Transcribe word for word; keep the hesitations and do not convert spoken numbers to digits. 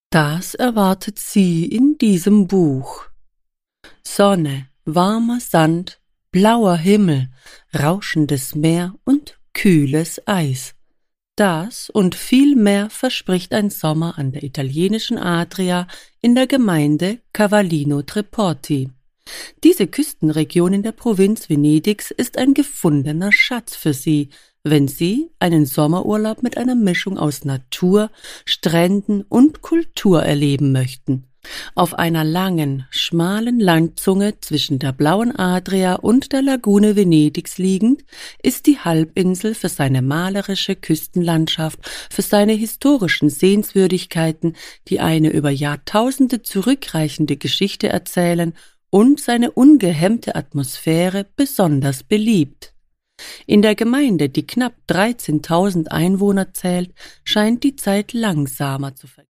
Das erwartet Sie in diesem Buch. Sonne, warmer Sand, blauer Himmel, rauschendes Meer und kühles Eis. Das und viel mehr verspricht ein Sommer an der italienischen Adria in der Gemeinde Cavallino Treporti. Diese Küstenregion in der Provinz Venedigs ist ein gefundener Schatz für Sie, wenn Sie einen Sommerurlaub mit einer Mischung aus Natur, Stränden und Kultur erleben möchten. Auf einer langen, schmalen Landzunge zwischen der blauen Adria und der Lagune Venedigs liegend, ist die Halbinsel für seine malerische Küstenlandschaft, für seine historischen Sehenswürdigkeiten, die eine über Jahrtausende zurückreichende Geschichte erzählen, und seine ungehemmte Atmosphäre besonders beliebt. In der Gemeinde, die knapp dreizehntausend Einwohner zählt, scheint die Zeit langsamer zu vergehen.